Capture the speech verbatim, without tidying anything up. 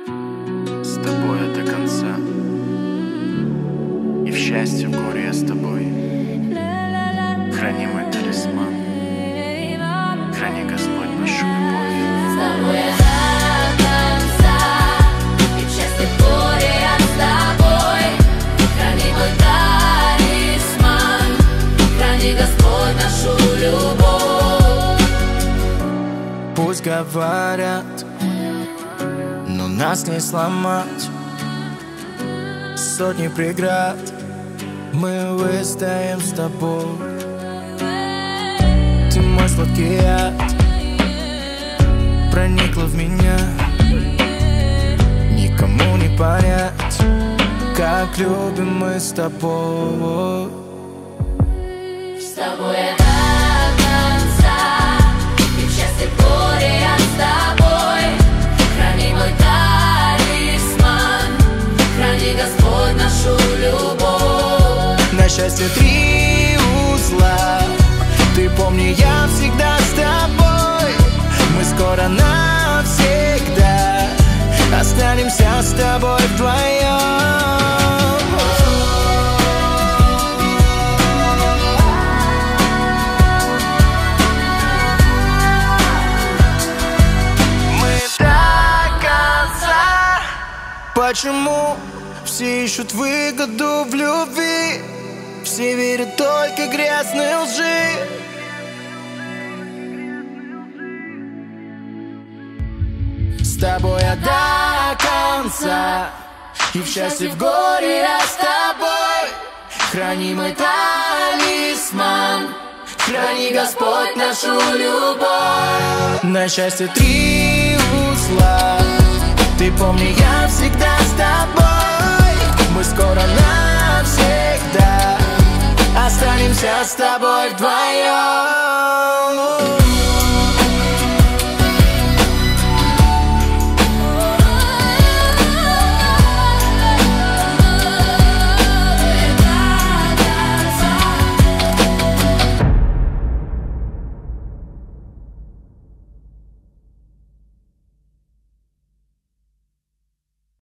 С тобой я до конца, и в счастье, в горе я с тобой. Храни мой талисман, храни, Господь, нашу любовь. С тобой я до конца, и в счастье, в горе я с тобой. Храни мой талисман, храни, Господь, нашу любовь. Пусть говорят, но нас не сломать. Сотни преград мы выстоим с тобой. Ты мой сладкий яд, проникла в меня. Никому не понять, как любим мы с тобой. С тобой я до конца, и в счастье, в горе я с тобой. Храни мой талисман, храни, Господь, нашу любовь. На счастье три узла, ты помни, я всегда с тобой. Мы скоро навсегда останемся с тобой вдвоем. Почему все ищут выгоду в любви? Все верят только грязной лжи. С тобой я до конца, и в счастье, в горе я с тобой. Храни мой талисман, храни, Господь, нашу любовь. На счастье три узла, ты помни, я всегда с тобой. Мы скоро навсегда останемся с тобой вдвоем.